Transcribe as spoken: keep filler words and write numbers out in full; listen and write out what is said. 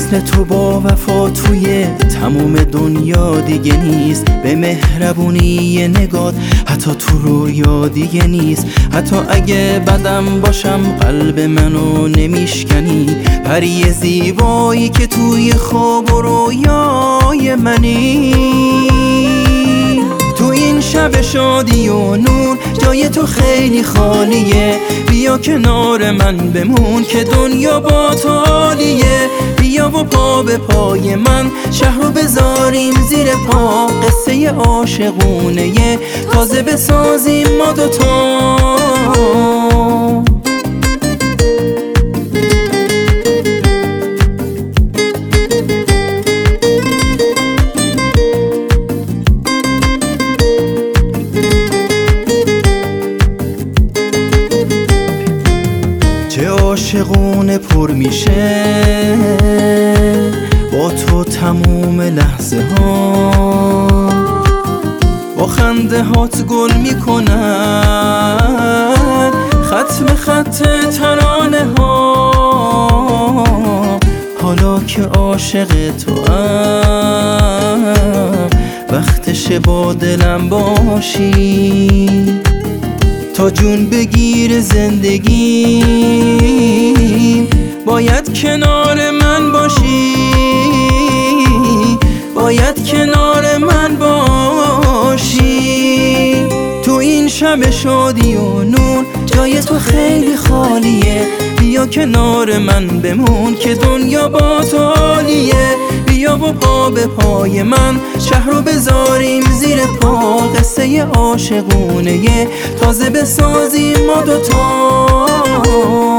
مثل تو با وفا توی تموم دنیا دیگه نیست. به مهربونی نگات حتی تو رویا دیگه نیست. حتی اگه بدم باشم قلب منو نمیشکنی. پری زیبایی که توی خواب و رویای منی. تو این شب شادی و نور جای تو خیلی خالیه. بیا کنار من بمون که دنیا با تو عالیه. بیا و پا به پای من شهر رو بذاریم زیر پا. قصه عاشقونه تازه بسازیم ما دوتا. چه عاشقونه پر میشه با تو تموم لحظه ها. با خنده هات گل میکنن ختم خط ترانه ها. حالا که عاشق تو ام وقتشه با دلم باشی. تا جون بگیر زندگی باید کنار من باشی. باید کنار من باشی. تو این شب شادی و نور جای تو خیلی خالیه. بیا کنار من بمون که دنیا با تو عالیه. بیا و پا به پای من شهر رو بذاریم زیر پا. قصه عاشقونه تازه بسازیم ما دوتا.